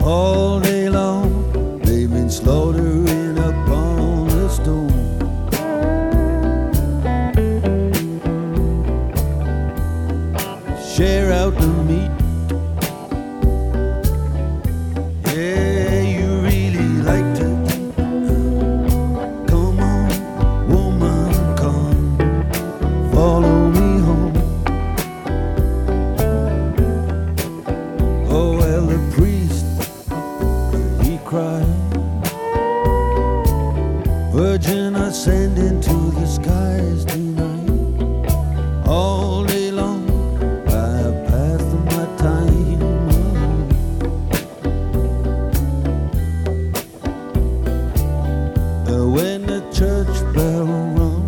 All day long they've been slaughtering upon the stone. Share out the meat. Yeah, you really like to eat. Come on, woman, come, follow me home. Oh, well, the priest, he cried, Virgin, ascending to the skies tonight. All day long I passed my time. When the church bell rung,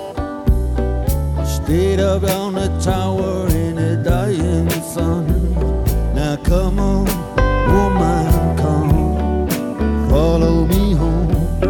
stayed up on the tower in the dying sun. Now come on, woman, come, follow me home.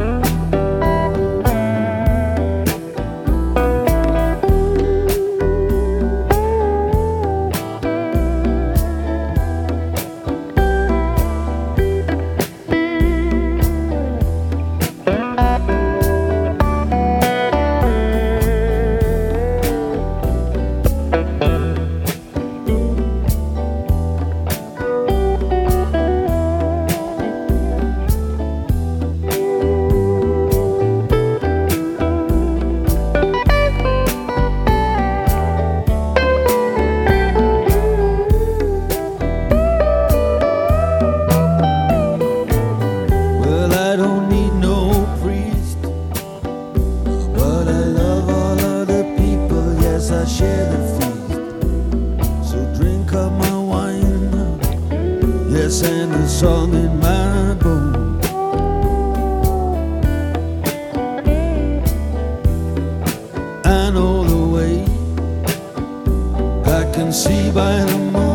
I share the feast, so drink up my wine, yes, and the song in my bones. I know the way, I can see by the moon.